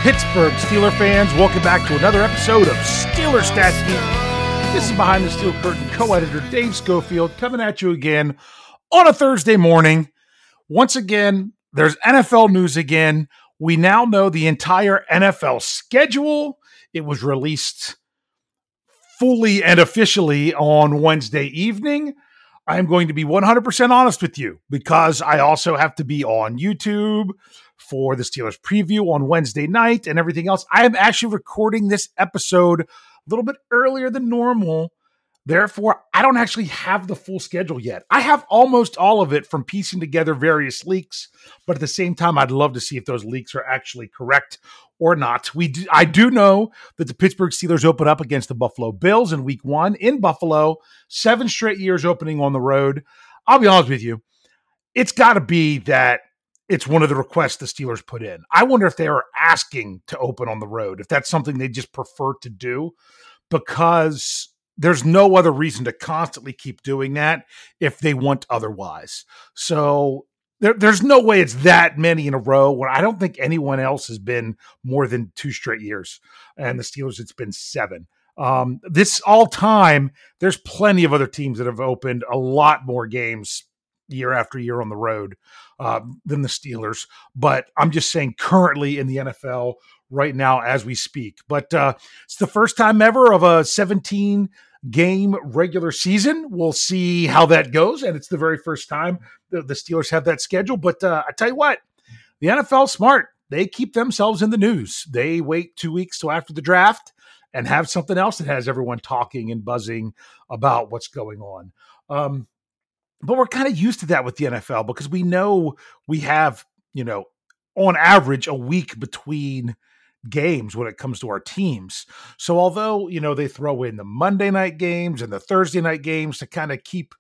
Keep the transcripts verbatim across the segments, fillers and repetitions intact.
Pittsburgh Steeler fans, welcome back to another episode of Steeler Stat Geek. This is Behind the Steel Curtain co-editor Dave Schofield coming at you again on a Thursday morning. Once again, there's N F L news again. We now know the entire N F L schedule. It was released fully and officially on Wednesday evening. I'm going to be one hundred percent honest with you because I also have to be on YouTube for the Steelers preview on Wednesday night and everything else. I am actually recording this episode a little bit earlier than normal. Therefore, I don't actually have the full schedule yet. I have almost all of it from piecing together various leaks, but at the same time, I'd love to see if those leaks are actually correct or not. We do, I do know that the Pittsburgh Steelers open up against the Buffalo Bills in week one in Buffalo, seven straight years opening on the road. I'll be honest with you. It's got to be that it's one of the requests the Steelers put in. I wonder if they are asking to open on the road, if that's something they just prefer to do, because there's no other reason to constantly keep doing that if they want otherwise. So there, there's no way it's that many in a row when I don't think anyone else has been more than two straight years. And the Steelers, it's been seven. Um, this all time, there's plenty of other teams that have opened a lot more games year after year on the road uh, than the Steelers. But I'm just saying currently in the N F L right now as we speak. But uh, it's the first time ever of a seventeen game regular season. We'll see how that goes. And it's the very first time the, the Steelers have that schedule. But uh, I tell you what, the N F L smart. They keep themselves in the news. They wait two weeks till after the draft and have something else that has everyone talking and buzzing about what's going on. Um, But we're kind of used to that with the N F L because we know we have, you know, on average a week between games when it comes to our teams. So although, you know, they throw in the Monday night games and the Thursday night games to kind of keep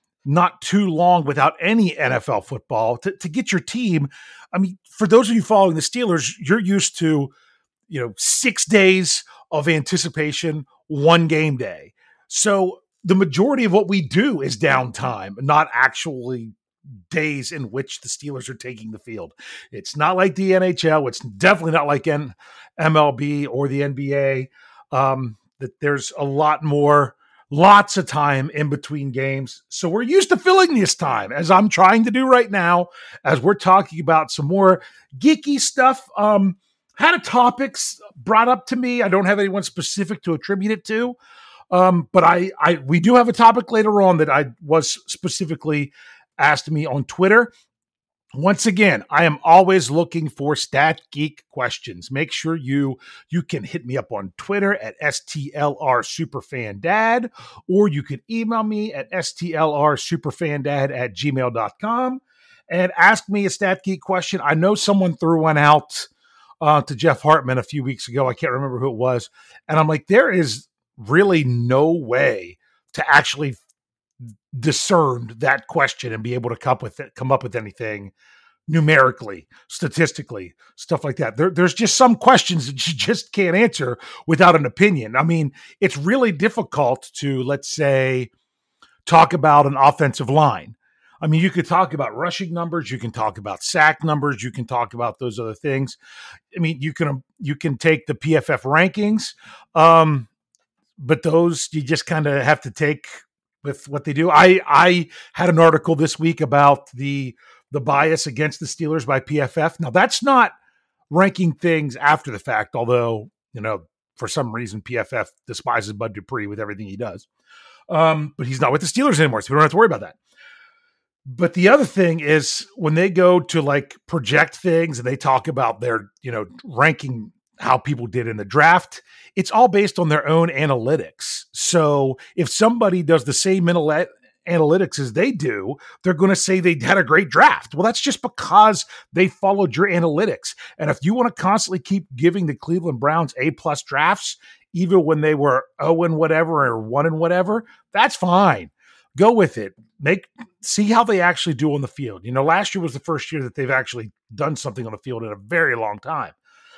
not too long without any N F L football to, to get your team. I mean, for those of you following the Steelers, you're used to, you know, six days of anticipation, one game day. So the majority of what we do is downtime, not actually days in which the Steelers are taking the field. It's not like the N H L. It's definitely not like N- M L B or the N B A. Um, that there's a lot more, lots of time in between games. So we're used to filling this time, as I'm trying to do right now, as we're talking about some more geeky stuff. Um, had a topics brought up to me. I don't have anyone specific to attribute it to. Um, but I, I, we do have a topic later on that I was specifically asked me on Twitter. Once again, I am always looking for Stat Geek questions. Make sure you, you can hit me up on Twitter at S T L R Superfandad, or you can email me at S T L R Superfandad at gmail dot com and ask me a Stat Geek question. I know someone threw one out uh, to Jeff Hartman a few weeks ago. I can't remember who it was. And I'm like, there is really no way to actually discern that question and be able to come up with it, come up with anything numerically, statistically, stuff like that. There, there's just some questions that you just can't answer without an opinion. I mean, it's really difficult to, let's say, talk about an offensive line. I mean, you could talk about rushing numbers, you can talk about sack numbers, you can talk about those other things. I mean, you can you can take the P F F rankings, um, but those you just kind of have to take with what they do. I I had an article this week about the the bias against the Steelers by P F F. Now, that's not ranking things after the fact, although, you know, for some reason P F F despises Bud Dupree with everything he does. Um, but he's not with the Steelers anymore, so we don't have to worry about that. But the other thing is when they go to like project things and they talk about their, you know, ranking how people did in the draft, it's all based on their own analytics. So if somebody does the same anal- analytics as they do, they're going to say they had a great draft. Well, that's just because they followed your analytics. And if you want to constantly keep giving the Cleveland Browns A-plus drafts, even when they were oh and whatever or one and whatever, that's fine. Go with it. Make see how they actually do on the field. You know, last year was the first year that they've actually done something on the field in a very long time.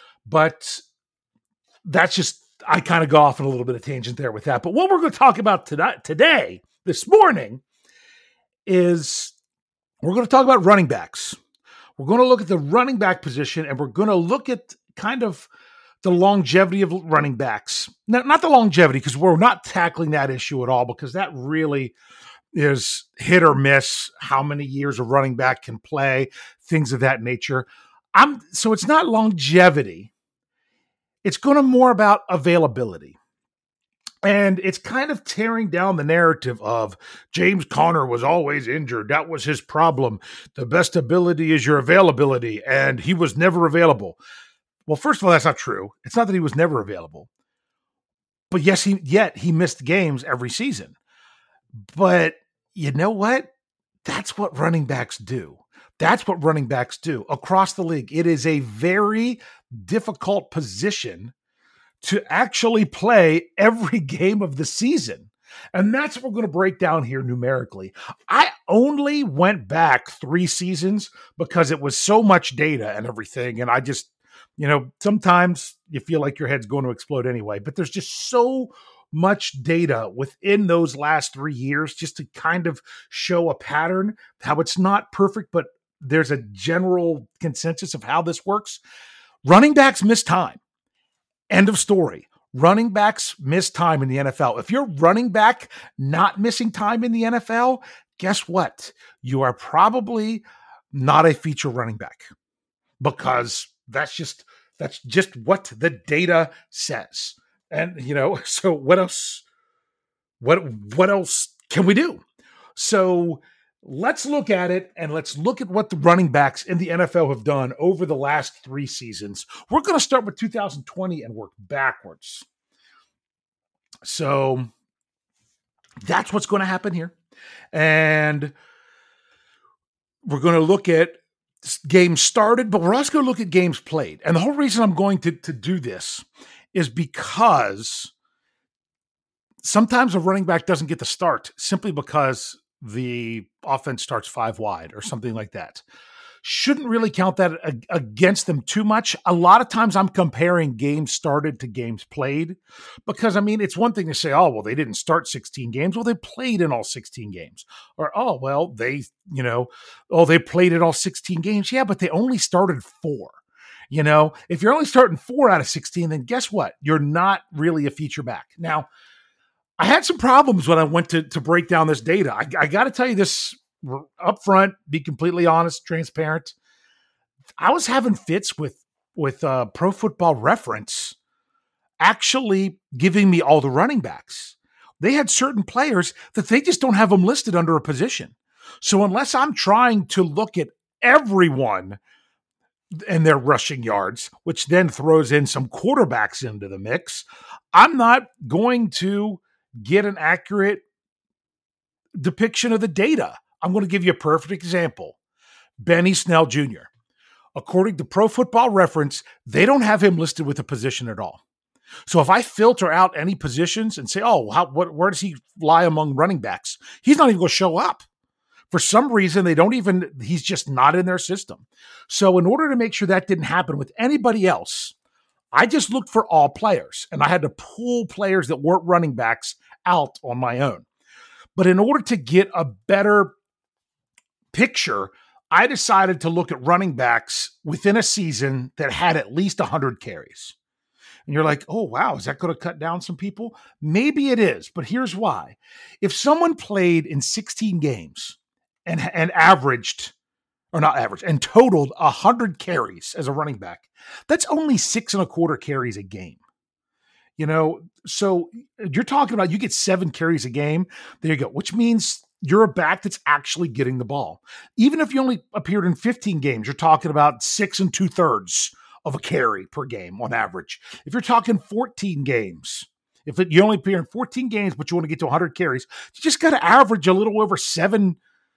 But that's just, I kind of go off on a little bit of tangent there with that. But what we're going to talk about today, today, this morning, is we're going to talk about running backs. We're going to look at the running back position, and we're going to look at kind of the longevity of running backs. Not, not the longevity, because we're not tackling that issue at all, because that really is hit or miss, how many years a running back can play, things of that nature. I'm so it's not longevity. It's going to more about availability. And it's kind of tearing down the narrative of James Conner was always injured. That was his problem. The best ability is your availability, and he was never available. Well, first of all, that's not true. It's not that he was never available. But yes, he yet he missed games every season. But you know what? That's what running backs do. That's what running backs do across the league. It is a very difficult position to actually play every game of the season. And that's what we're going to break down here numerically. I only went back three seasons because it was so much data and everything. And I just, you know, sometimes you feel like your head's going to explode anyway, but there's just so much data within those last three years just to kind of show a pattern, how it's not perfect, but there's a general consensus of how this works. Running backs miss time. End of story. Running backs miss time in the N F L. If you're running back not missing time in the N F L, guess what? You are probably not a feature running back, because that's just that's just what the data says. And you know, so what else? What what else can we do? So let's look at it, and let's look at what the running backs in the N F L have done over the last three seasons. We're going to start with two thousand twenty and work backwards. So that's what's going to happen here. And we're going to look at games started, but we're also going to look at games played. And the whole reason I'm going to, to do this is because sometimes a running back doesn't get the start simply because the offense starts five wide or something like that. Shouldn't really count that against them too much. A lot of times I'm comparing games started to games played, because I mean, it's one thing to say, oh, well, they didn't start sixteen games. Well, they played in all sixteen games. Or, oh, well, they, you know, oh, they played in all sixteen games. Yeah, but they only started four. You know, if you're only starting four out of sixteen, then guess what? You're not really a feature back. Now, I had some problems when I went to, to break down this data. I, I got to tell you this up front, be completely honest, transparent. I was having fits with, with uh, Pro Football Reference actually giving me all the running backs. They had certain players that they just don't have them listed under a position. So unless I'm trying to look at everyone and their rushing yards, which then throws in some quarterbacks into the mix, I'm not going to get an accurate depiction of the data. I'm going to give you a perfect example. Benny Snell Junior According to Pro Football Reference, they don't have him listed with a position at all. So if I filter out any positions and say, oh, how, what, where does he lie among running backs? He's not even going to show up. For some reason, they don't even, he's just not in their system. So in order to make sure that didn't happen with anybody else, I just looked for all players, and I had to pull players that weren't running backs out on my own. But in order to get a better picture, I decided to look at running backs within a season that had at least one hundred carries. And you're like, oh, wow, is that going to cut down some people? Maybe it is, but here's why. If someone played in sixteen games and, and averaged, or not average, and totaled one hundred carries as a running back, that's only six and a quarter carries a game. You know, so you're talking about you get seven carries a game. There you go, which means you're a back that's actually getting the ball. Even if you only appeared in fifteen games, you're talking about six and two thirds of a carry per game on average. If you're talking fourteen games, if it, you only appear in fourteen games, but you want to get to one hundred carries, you just got to average a little over seven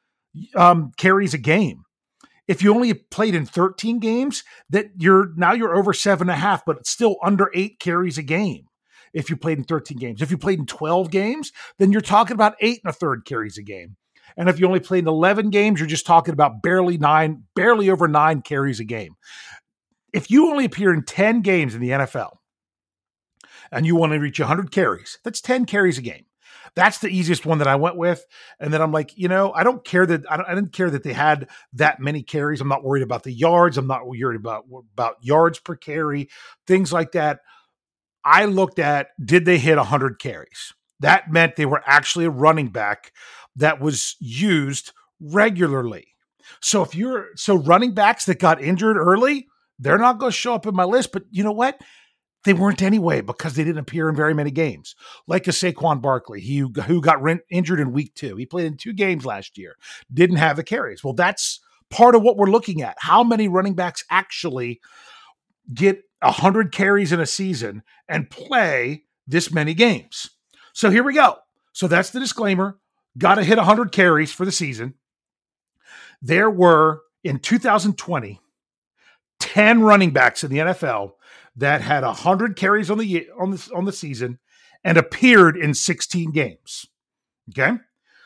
um, carries a game. If you only played in thirteen games, that you're now you're over seven and a half, but it's still under eight carries a game. If you played in thirteen games, if you played in twelve games, then you're talking about eight and a third carries a game. And if you only played in eleven games, you're just talking about barely nine, barely over nine carries a game. If you only appear in ten games in the N F L and you want to reach one hundred carries, that's ten carries a game. That's the easiest one that I went with. And then I'm like, you know, I don't care that I, don't, I didn't care that they had that many carries. I'm not worried about the yards. I'm not worried about, about yards per carry, things like that. I looked at, did they hit one hundred carries? That meant they were actually a running back that was used regularly. So if you're, so running backs that got injured early, they're not going to show up in my list. But you know what? They weren't anyway because they didn't appear in very many games. Like a Saquon Barkley, he, who got re- injured in week two. He played in two games last year, didn't have the carries. Well, that's part of what we're looking at. How many running backs actually get one hundred carries in a season and play this many games? So here we go. So that's the disclaimer. Got to hit one hundred carries for the season. There were, in two thousand twenty, ten running backs in the N F L that had one hundred carries on the on the on the season and appeared in sixteen games. Okay?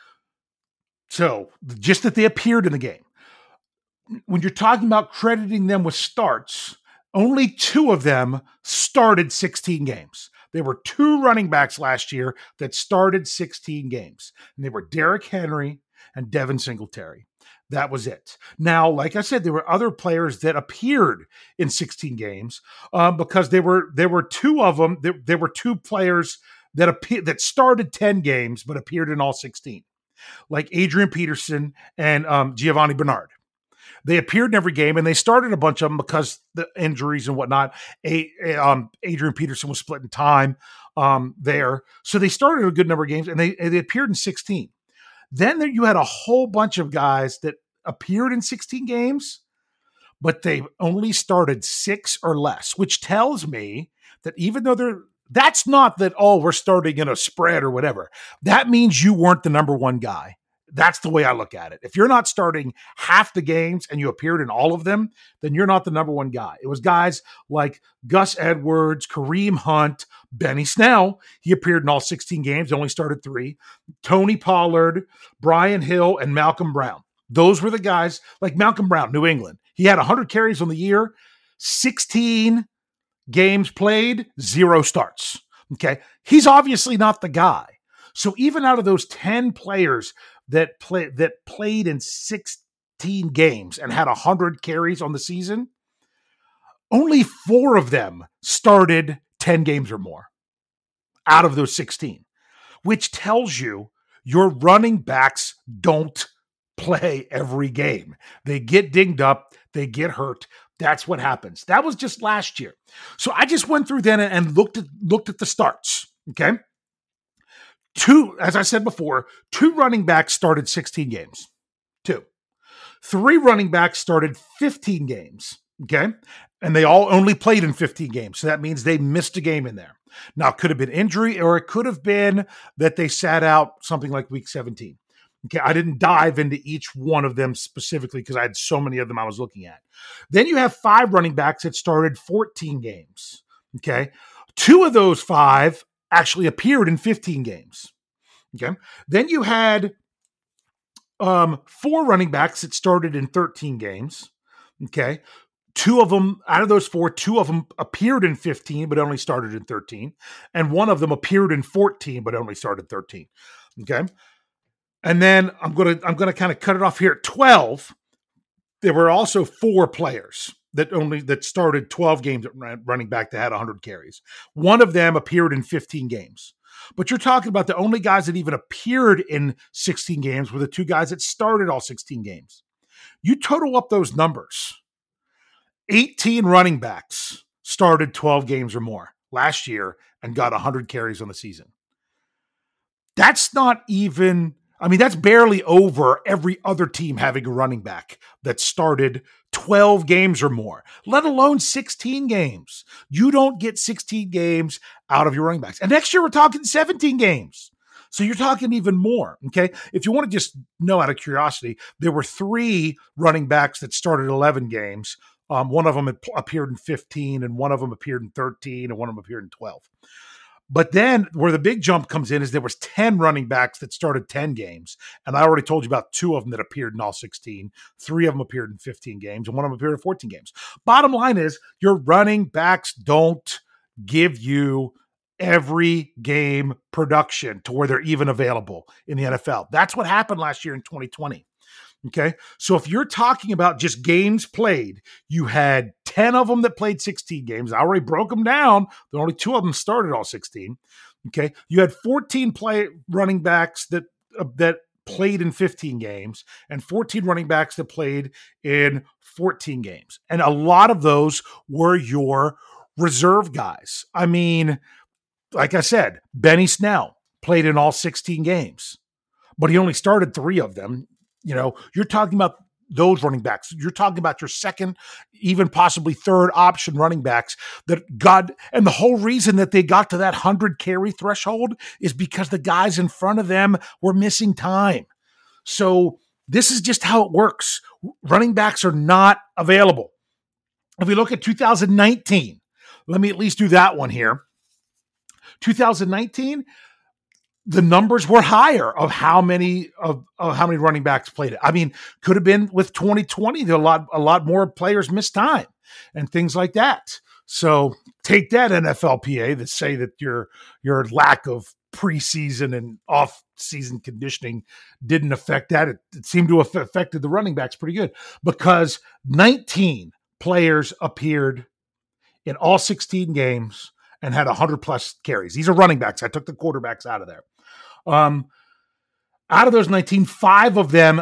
So, just that they appeared in the game. When you're talking about crediting them with starts, only two of them started sixteen games. There were two running backs last year that started sixteen games, and they were Derrick Henry and Devin Singletary. That was it. Now, like I said, there were other players that appeared in sixteen games um, because there were there were two of them. There, there were two players that appeared that started ten games but appeared in all sixteen, like Adrian Peterson and um, Giovanni Bernard. They appeared in every game, and they started a bunch of them because the injuries and whatnot. A, um, Adrian Peterson was splitting time um, there, so they started a good number of games, and they and they appeared in sixteen. Then there, you had a whole bunch of guys that appeared in sixteen games, but they only started six or less, which tells me that even though they're, that's not that, oh, we're starting in a spread or whatever. That means you weren't the number one guy. That's the way I look at it. If you're not starting half the games and you appeared in all of them, then you're not the number one guy. It was guys like Gus Edwards, Kareem Hunt, Benny Snell. He appeared in all sixteen games, only started three. Tony Pollard, Brian Hill, and Malcolm Brown. Those were the guys, like Malcolm Brown, New England. He had one hundred carries on the year, sixteen games played, zero starts. Okay. He's obviously not the guy. So even out of those ten players that play that played in sixteen games and had one hundred carries on the season, only four of them started ten games or more out of those sixteen, which tells you your running backs don't play every game. They get dinged up, they get hurt. That's what happens. That was just last year. So I just went through then and looked at looked at the starts, okay? Two, as I said before, two running backs started sixteen games. Two. Three running backs started fifteen games, okay? And they all only played in fifteen games. So that means they missed a game in there. Now, it could have been injury, or it could have been that they sat out something like week seventeen. Okay, I didn't dive into each one of them specifically because I had so many of them I was looking at. Then you have five running backs that started fourteen games, okay? Two of those five actually appeared in fifteen games. Okay. Then you had um, four running backs that started in thirteen games. Okay. Two of them, out of those four, two of them appeared in fifteen, but only started in thirteen. And one of them appeared in fourteen, but only started thirteen. Okay. And then I'm going to, I'm going to kind of cut it off here at twelve. There were also four players that only, that started twelve games at running back that had one hundred carries. One of them appeared in fifteen games. But you're talking about the only guys that even appeared in sixteen games were the two guys that started all sixteen games. You total up those numbers. eighteen running backs started twelve games or more last year and got one hundred carries on the season. That's not even, I mean, that's barely over every other team having a running back that started twelve games or more, let alone sixteen games. You don't get sixteen games out of your running backs. And next year we're talking seventeen games. So you're talking even more, okay? If you want to just know out of curiosity, there were three running backs that started eleven games. Um, one of them had appeared in fifteen, and one of them appeared in thirteen, and one of them appeared in twelve. But then where the big jump comes in is there was ten running backs that started ten games. And I already told you about two of them that appeared in all sixteen. Three of them appeared in fifteen games, and one of them appeared in fourteen games. Bottom line is your running backs don't give you every game production to where they're even available in the N F L. That's what happened last year in twenty twenty. Okay. So if you're talking about just games played, you had ten of them that played sixteen games. I already broke them down. There only two of them started all sixteen. Okay. You had fourteen play running backs that, uh, that played in fifteen games and fourteen running backs that played in fourteen games. And a lot of those were your reserve guys. I mean, like I said, Benny Snell played in all sixteen games, but he only started three of them. You know, you're talking about those running backs. You're talking about your second, even possibly third option running backs that got, and the whole reason that they got to that one hundred carry threshold is because the guys in front of them were missing time. So this is just how it works. Running backs are not available. If we look at two thousand nineteen, let me at least do that one here. two thousand nineteen, the numbers were higher of how many of, of how many running backs played it. I mean, could have been with twenty twenty, there a lot a lot more players missed time and things like that. So take that, N F L P A, that say that your your lack of preseason and off-season conditioning didn't affect that. It, it seemed to have affected the running backs pretty good because nineteen players appeared in all sixteen games and had one hundred plus carries. These are running backs. I took the quarterbacks out of there. Um, out of those nineteen, five of them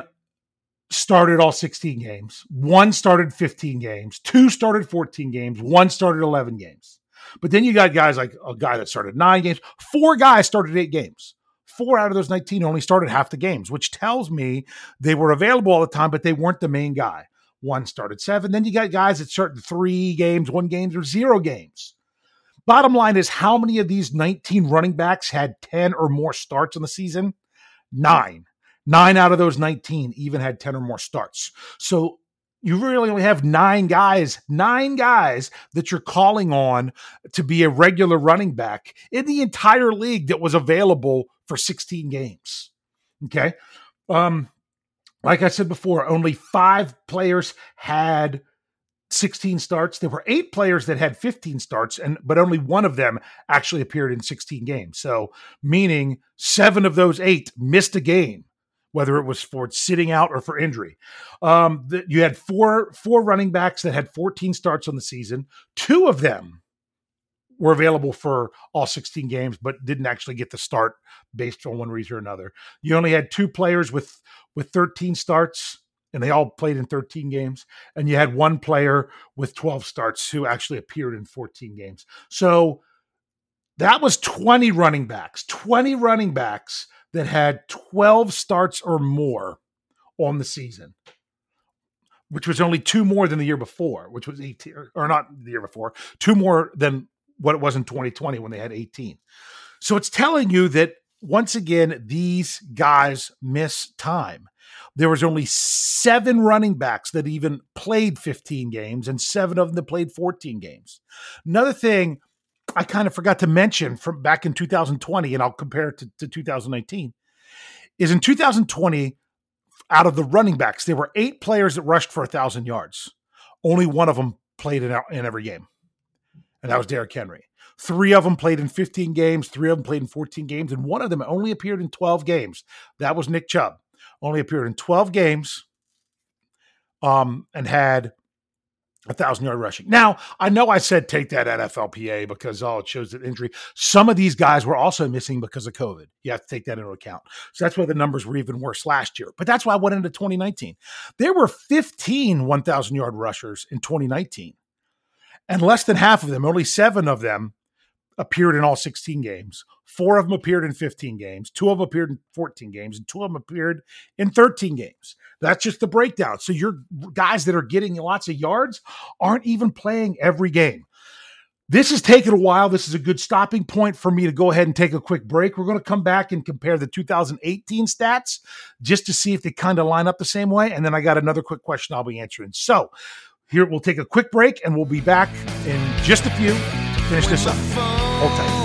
started all sixteen games. One started fifteen games. Two started fourteen games. One started eleven games. But then you got guys like a guy that started nine games. Four guys started eight games. Four out of those nineteen only started half the games, which tells me they were available all the time, but they weren't the main guy. One started seven. Then you got guys that started three games, one games, or zero games. Bottom line is, how many of these nineteen running backs had ten or more starts in the season? Nine. Nine out of those nineteen even had ten or more starts. So you really only have nine guys, nine guys that you're calling on to be a regular running back in the entire league that was available for sixteen games. Okay. Um, like I said before, only five players had sixteen starts. There were eight players that had fifteen starts, and but only one of them actually appeared in sixteen games. So meaning seven of those eight missed a game, whether it was for sitting out or for injury. Um, the, you had four, four running backs that had fourteen starts on the season. Two of them were available for all sixteen games, but didn't actually get the start based on one reason or another. You only had two players with, with thirteen starts, and they all played in thirteen games. And you had one player with twelve starts who actually appeared in fourteen games. So that was twenty running backs, twenty running backs that had twelve starts or more on the season, which was only two more than the year before, which was eighteen, or not the year before, two more than what it was in twenty twenty when they had eighteen. So it's telling you that, once again, these guys miss time. There was only seven running backs that even played fifteen games, and seven of them that played fourteen games. Another thing I kind of forgot to mention from back in two thousand twenty, and I'll compare it to, to two thousand nineteen, is in two thousand twenty, out of the running backs, there were eight players that rushed for one thousand yards. Only one of them played in, in every game, and that was Derrick Henry. Three of them played in fifteen games, three of them played in fourteen games, and one of them only appeared in twelve games. That was Nick Chubb. Only appeared in twelve games um, and had a thousand-yard rushing. Now, I know I said take that N F L P A because, oh, it shows that injury. Some of these guys were also missing because of COVID. You have to take that into account. So that's why the numbers were even worse last year. But that's why I went into twenty nineteen. There were fifteen one thousand-yard rushers in twenty nineteen. And less than half of them, only seven of them, appeared in all sixteen games. Four of them appeared in fifteen games. Two of them appeared in fourteen games. And two of them appeared in thirteen games. That's just the breakdown. So your guys that are getting lots of yards aren't even playing every game. This has taken a while. This is a good stopping point for me to go ahead and take a quick break. We're going to come back and compare the two thousand eighteen stats just to see if they kind of line up the same way. And then I got another quick question I'll be answering. So here, we'll take a quick break, and we'll be back in just a few to finish this up. Hold tight.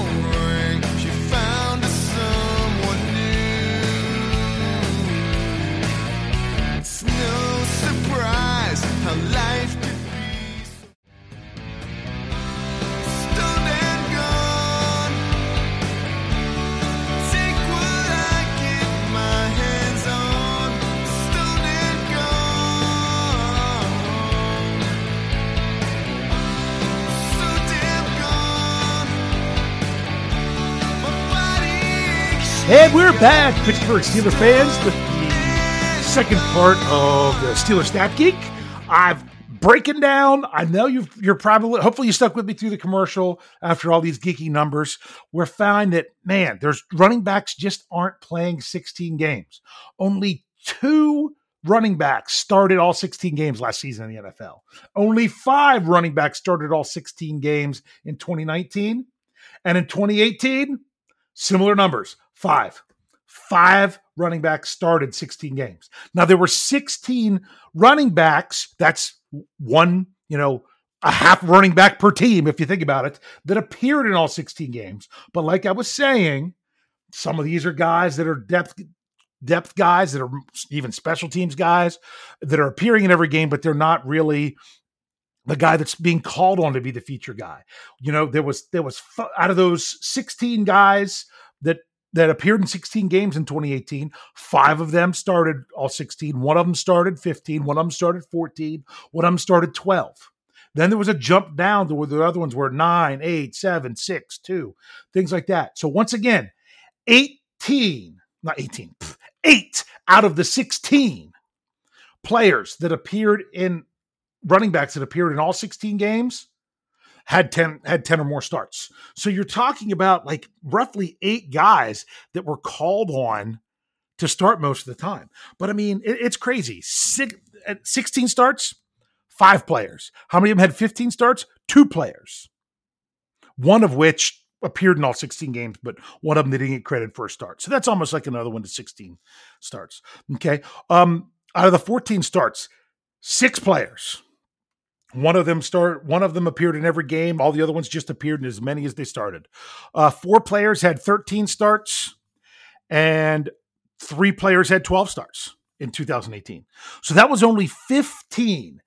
And we're back, Pittsburgh Steelers fans, with the second part of the Steelers Stat Geek. I've breaking down. I know you've, you're probably, hopefully you stuck with me through the commercial after all these geeky numbers. We're finding that, man, there's running backs just aren't playing sixteen games. Only two running backs started all sixteen games last season in the N F L. Only five running backs started all sixteen games in twenty nineteen. And in twenty eighteen, similar numbers. Five. Five running backs started sixteen games. Now, there were sixteen running backs. That's one, you know, a half running back per team, if you think about it, that appeared in all sixteen games. But like I was saying, some of these are guys that are depth depth guys, that are even special teams guys that are appearing in every game, but they're not really the guy that's being called on to be the feature guy. You know, there was there was out of those sixteen guys that that appeared in sixteen games in twenty eighteen. Five of them started all sixteen. One of them started fifteen. One of them started fourteen. One of them started twelve. Then there was a jump down to where the other ones were nine, eight, seven, six, two, things like that. So once again, eighteen, not eighteen, eight out of the sixteen players that appeared in running backs that appeared in all sixteen games had ten, had ten or more starts. So you're talking about like roughly eight guys that were called on to start most of the time. But I mean, it, it's crazy. Six, sixteen starts, five players. How many of them had fifteen starts? Two players. One of which appeared in all sixteen games, but one of them they didn't get credit for a start. So that's almost like another one to sixteen starts. Okay. Um, out of the fourteen starts, six players. One of them start. One of them appeared in every game. All the other ones just appeared in as many as they started. Uh, four players had thirteen starts, and three players had twelve starts in two thousand eighteen. So that was only fifteen,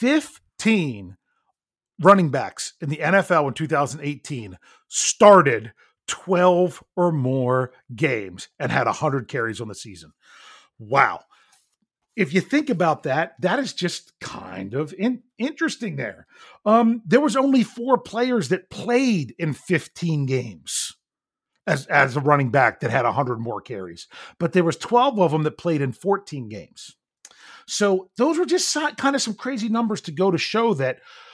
fifteen running backs in the N F L in two thousand eighteen started twelve or more games and had one hundred carries on the season. Wow. If you think about that, that is just kind of in, interesting there. Um, there was only four players that played in fifteen games as, as a running back that had one hundred more carries. But there was twelve of them that played in fourteen games. So those were just kind of some crazy numbers to go to show that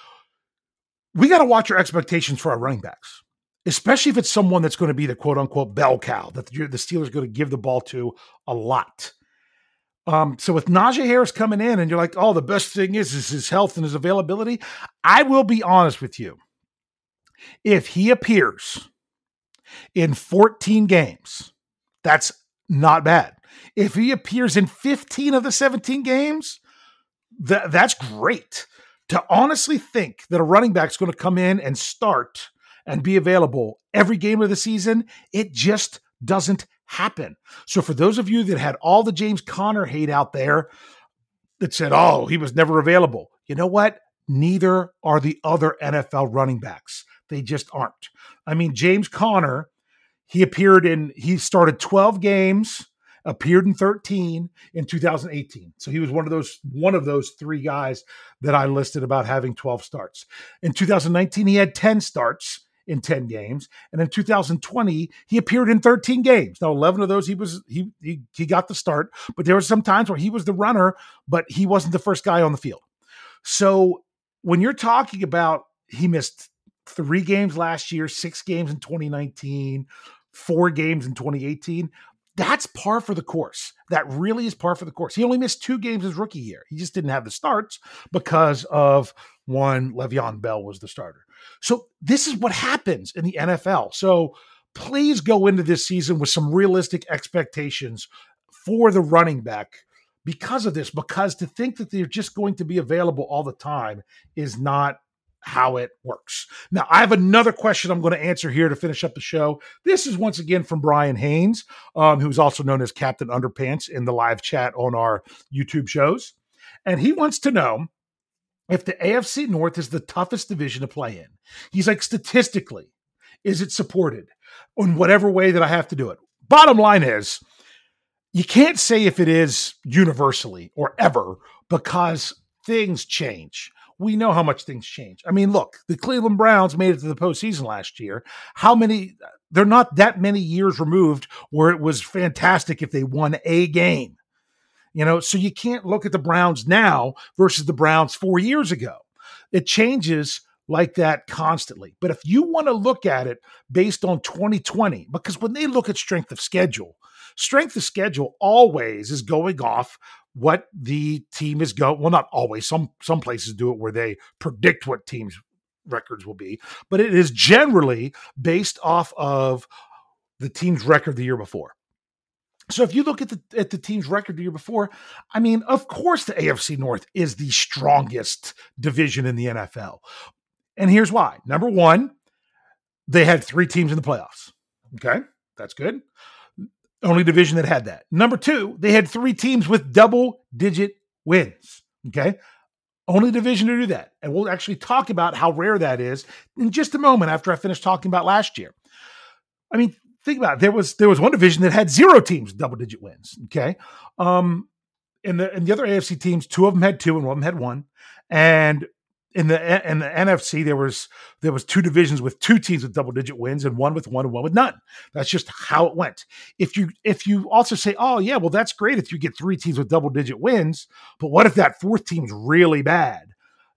we got to watch our expectations for our running backs, especially if it's someone that's going to be the quote-unquote bell cow that the Steelers are going to give the ball to a lot. Um, so with Najee Harris coming in and you're like, oh, the best thing is, is his health and his availability. I will be honest with you. If he appears in fourteen games, that's not bad. If he appears in fifteen of the seventeen games, th- that's great. To honestly think that a running back is going to come in and start and be available every game of the season, it just doesn't happen. So for those of you that had all the James Conner hate out there that said, oh, he was never available, you know what? Neither are the other N F L running backs. They just aren't. I mean, James Conner, he appeared in, he started twelve games, appeared in thirteen in two thousand eighteen. So he was one of those, one of those three guys that I listed about having twelve starts. In two thousand nineteen, he had ten starts in ten games. And in two thousand twenty, he appeared in thirteen games. Now, eleven of those, he was, he, he, he got the start, but there were some times where he was the runner, but he wasn't the first guy on the field. So when you're talking about, he missed three games last year, six games in twenty nineteen, four games in twenty eighteen, that's par for the course. That really is par for the course. He only missed two games his rookie year. He just didn't have the starts because of one, Le'Veon Bell was the starter. So this is what happens in the N F L. So please go into this season with some realistic expectations for the running back because of this, because to think that they're just going to be available all the time is not how it works. Now, I have another question I'm going to answer here to finish up the show. This is once again from Brian Haynes, um, who's also known as Captain Underpants in the live chat on our YouTube shows. And he wants to know if the A F C North is the toughest division to play in. He's like, statistically, is it supported in whatever way that I have to do it? Bottom line is, you can't say if it is universally or ever because things change. We know how much things change. I mean, look, the Cleveland Browns made it to the postseason last year. How many, they're not that many years removed where it was fantastic if they won a game. You know, so you can't look at the Browns now versus the Browns four years ago. It changes like that constantly. But if you want to look at it based on twenty twenty, because when they look at strength of schedule, strength of schedule always is going off what the team is going. Well, not always. Some some places do it where they predict what teams' records will be, but it is generally based off of the team's record the year before. So if you look at the at the team's record the year before, I mean, of course the A F C North is the strongest division in the N F L. And here's why. Number one, they had three teams in the playoffs. Okay, that's good. Only division that had that. Number two, they had three teams with double-digit wins. Okay, only division to do that. And we'll actually talk about how rare that is in just a moment after I finish talking about last year. I mean, think about it. There was there was one division that had zero teams double-digit wins. Okay, um, in the in the other A F C teams, two of them had two and one of them had one. And in the in the N F C, there was there was two divisions with two teams with double-digit wins and one with one and one with none. That's just how it went. If you if you also say, oh yeah, well that's great if you get three teams with double-digit wins, but what if that fourth team's really bad?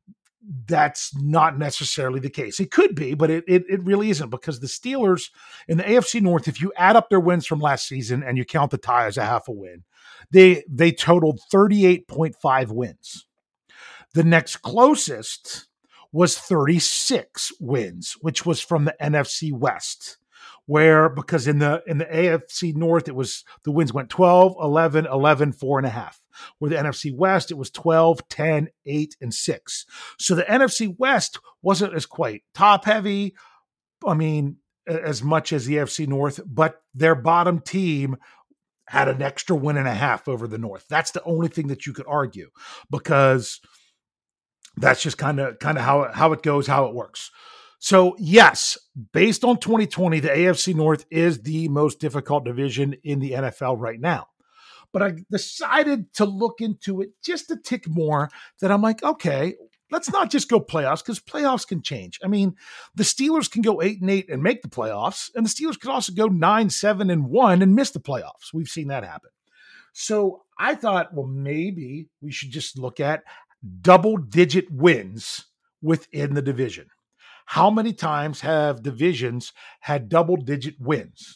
That's not necessarily the case. It could be, but it, it it really isn't, because the Steelers in the A F C North, if you add up their wins from last season and you count the tie as a half a win, they they totaled thirty-eight point five wins. The next closest was thirty-six wins, which was from the N F C West, where because in the in the A F C North, it was the wins went twelve, eleven, eleven, four and a half. Where the N F C West, it was twelve, ten, eight, and six. So the N F C West wasn't as quite top heavy, I mean, as much as the A F C North, but their bottom team had an extra win and a half over the North. That's the only thing that you could argue, because that's just kind of kind of how it, how it goes, how it works. So yes, based on twenty twenty, the A F C North is the most difficult division in the N F L right now. But I decided to look into it just a tick more, that I'm like, okay, let's not just go playoffs, because playoffs can change. I mean, the Steelers can go eight and eight and make the playoffs, and the Steelers could also go nine, seven, and one and miss the playoffs. We've seen that happen. So I thought, well, maybe we should just look at double-digit wins within the division. How many times have divisions had double-digit wins?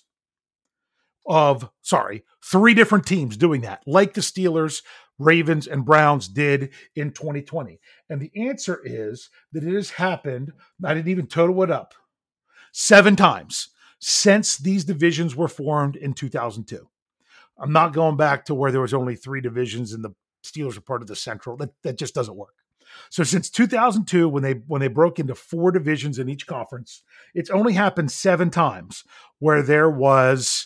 Of, sorry, three different teams doing that, like the Steelers, Ravens, and Browns did in twenty twenty. And the answer is that it has happened, I didn't even total it up, seven times since these divisions were formed in two thousand two. I'm not going back to where there was only three divisions and the Steelers were part of the Central. That, that just doesn't work. So since two thousand two, when they when they broke into four divisions in each conference, it's only happened seven times where there was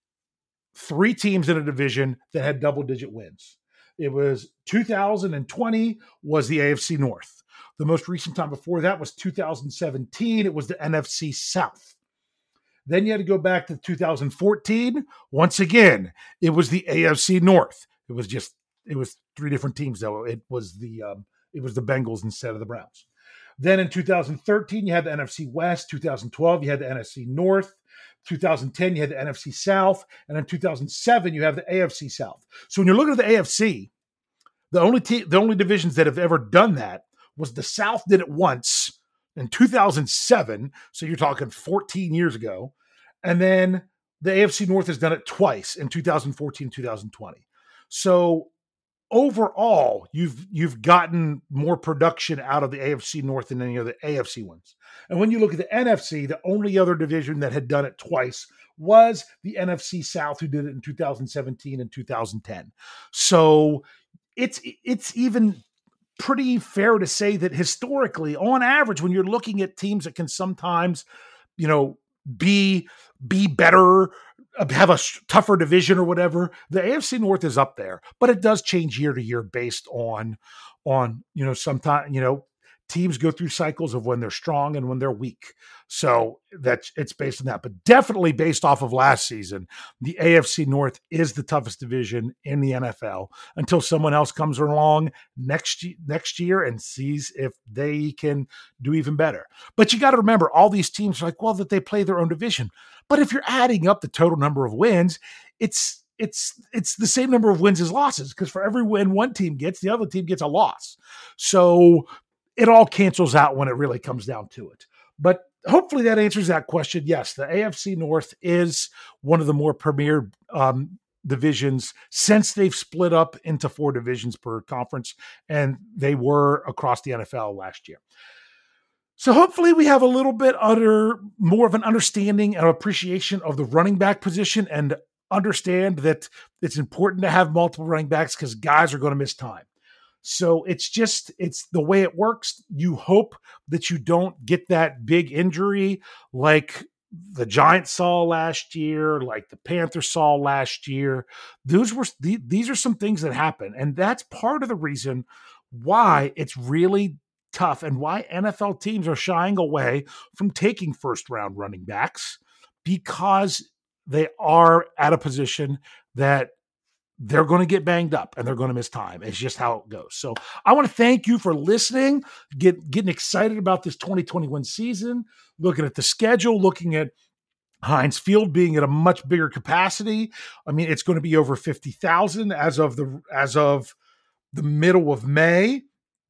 three teams in a division that had double-digit wins. It was two thousand twenty was the A F C North. The most recent time before that was two thousand seventeen. It was the N F C South. Then you had to go back to two thousand fourteen. Once again, it was the A F C North. It was just it was three different teams though. It was the um, it was the Bengals instead of the Browns. Then in two thousand thirteen, you had the N F C West. two thousand twelve, you had the N F C North. two thousand ten, you had the N F C South. And in two thousand seven, you have the A F C South. So when you're looking at the A F C, the only te- the only divisions that have ever done that was the South did it once in two thousand seven. So you're talking fourteen years ago. And then the A F C North has done it twice in two thousand fourteen, two thousand twenty. So overall, you've you've gotten more production out of the A F C North than any other A F C ones. And when you look at the N F C, the only other division that had done it twice was the N F C South, who did it in two thousand seventeen and two thousand ten. So it's it's even pretty fair to say that historically, on average, when you're looking at teams that can sometimes, you know, be be better, have a tougher division or whatever, the A F C North is up there, but it does change year to year based on, on, you know, sometimes, you know, teams go through cycles of when they're strong and when they're weak. So that's, it's based on that, but definitely based off of last season, the A F C North is the toughest division in the N F L until someone else comes along next, next year and sees if they can do even better. But you got to remember, all these teams are like, well, that they play their own division, But if you're adding up the total number of wins, it's it's it's the same number of wins as losses, because for every win one team gets, the other team gets a loss. So it all cancels out when it really comes down to it. But hopefully that answers that question. Yes, the A F C North is one of the more premier um, divisions since they've split up into four divisions per conference, and they were across the N F L last year. So hopefully we have a little bit other, more of an understanding and appreciation of the running back position, and understand that it's important to have multiple running backs because guys are going to miss time. So it's just, it's the way it works. You hope that you don't get that big injury like the Giants saw last year, like the Panthers saw last year. Those were, these are some things that happen. And that's part of the reason why it's really tough and why N F L teams are shying away from taking first round running backs, because they are at a position that they're going to get banged up and they're going to miss time. It's just how it goes. So I want to thank you for listening, get, getting excited about this twenty twenty-one season, looking at the schedule, looking at Heinz Field being at a much bigger capacity. I mean, it's going to be over fifty thousand as of the, as of the middle of May.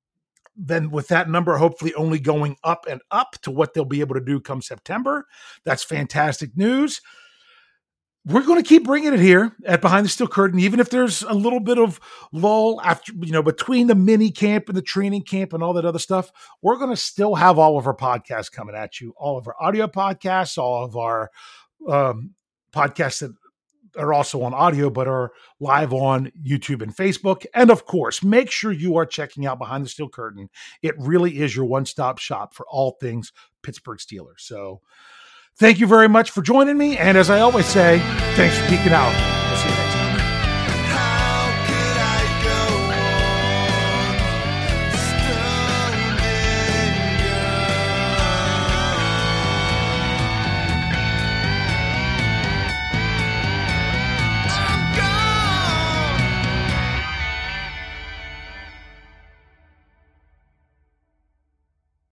Then with that number, hopefully only going up and up to what they'll be able to do come September. That's fantastic news. We're going to keep bringing it here at Behind the Steel Curtain, even if there's a little bit of lull after, you know, between the mini camp and the training camp and all that other stuff. We're going to still have all of our podcasts coming at you, all of our audio podcasts, all of our um, podcasts that are also on audio, but are live on YouTube and Facebook. And of course, make sure you are checking out Behind the Steel Curtain. It really is your one-stop shop for all things Pittsburgh Steelers. So thank you very much for joining me. And as I always say, thanks for geeking out.